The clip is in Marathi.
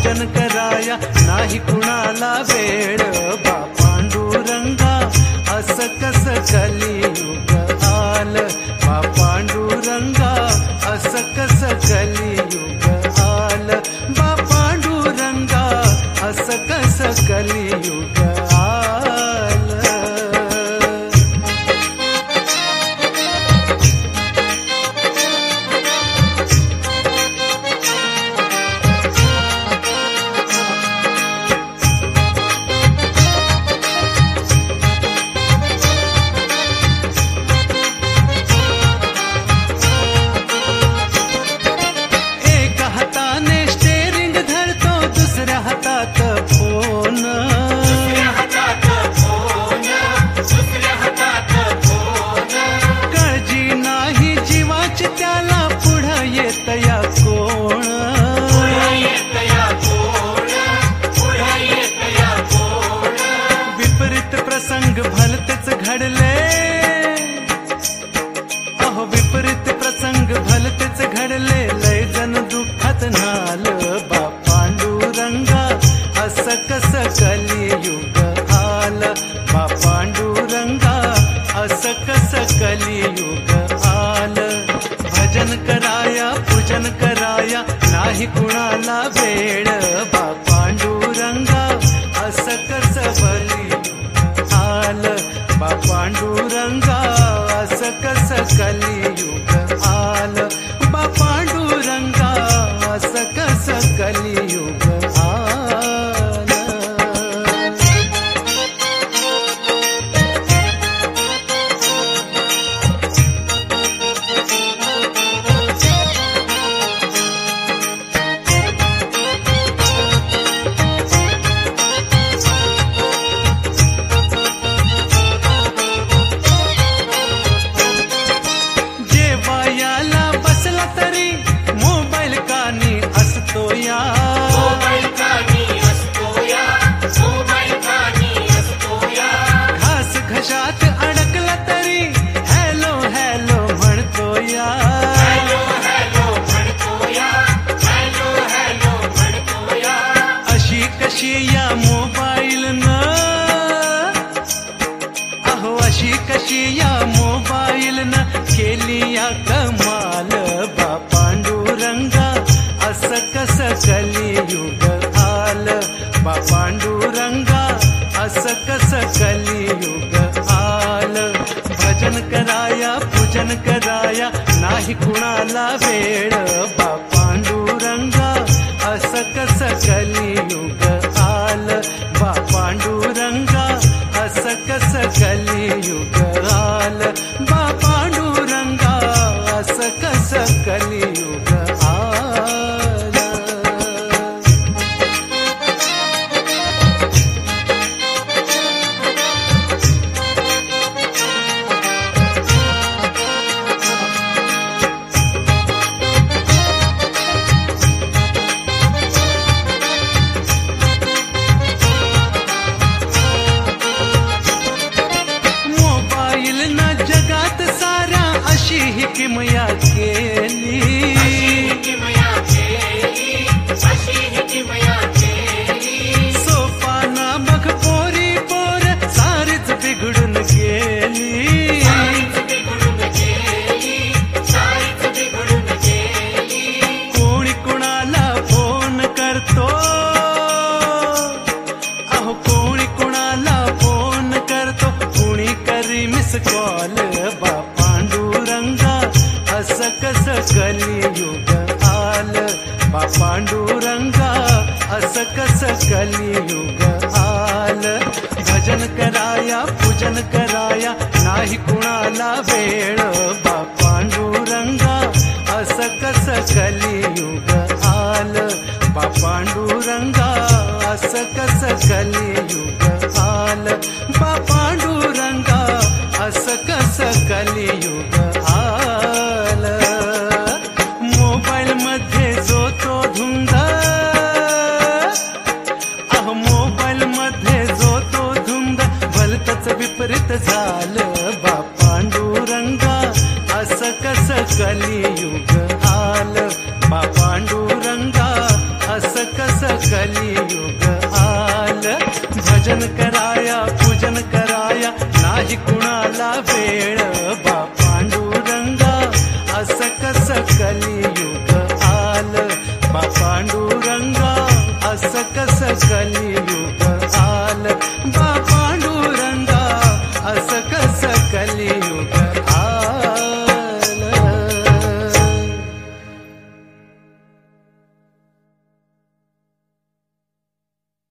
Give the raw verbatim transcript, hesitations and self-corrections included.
भजन कराया नाही कुणाला वेळ बा पांडुरंगा असं कसं कलियुग आलं बा पांडुरंगा असं कसं कलियुग आलं बा पांडुरंगा असं कसं कलियुग आलं. प्रसंग भलतेच घडले अहो विपरीत प्रसंग भलतेच घडले लय जण दुःखात नाल बा पांडुरंगा असं कसं कलियुग आलं बा पांडुरंगा असं कसं कलियुग आलं. भजन कराया पूजन कराया नाही कुणाला वेळ बा पांडुरंगा असं कसं बलियुग आलं बा पांडुरंगा असं कसं कलियुग आलं बा पांडुरंगा असं कसं कलियुग आलं. घशात अडकला तरी हॅलो हॅलो म्हणतो या अशी कशी या मोबाईल न अहो अशी कशी या मोबाईल न केली या कमाल बा पांडुरंगा असं कसं कलियुग आलं बा पांडुरंगा असं कसं कलियुग आलं. भजन कराया पूजन कराया नाही कुणाला वेळ बा पांडुरंगा असं कसं कलियुग आलं बा पांडुरंगा असं कसं कलियुग आलं बा पांडुरंगा असं कसं कलियुग आलं. जगात साऱ्या अशी ही किमया केली सोपाना बघ पोरी पोर सारीच बिघडून गेली कोणी कुणाला फोन करतो अहो कोणी कुणाला फोन करतो कोणी करी मिस कॉल बा पांडुरंगा असं कसं कलियुग आलं बा पांडुरंगा असं कसं कलियुग आलं. भजन कराया पूजन कराया नाही कुणाला वेळ बा पांडुरंगा असं कसं कलियुग आलं बा पांडुरंगा असं कसं कलियुग आलं बा पांडुरंगा असं कसं कलियुग आलं. मोबाईल मध्ये जो तो धुंद अहो मोबाईल मध्ये जो तो धुंद भलतच विपरीत झालं बा पांडुरंगा असं कसं कलियुग आलं बा पांडुरंगा असं कसं कलियुग आलं. भजन कराया पूजन कराया नाही कुणाला वेळ. बा पांडुरंगा असं कसं कलियुग आलं. बा पांडुरंगा असं कसं कलियुग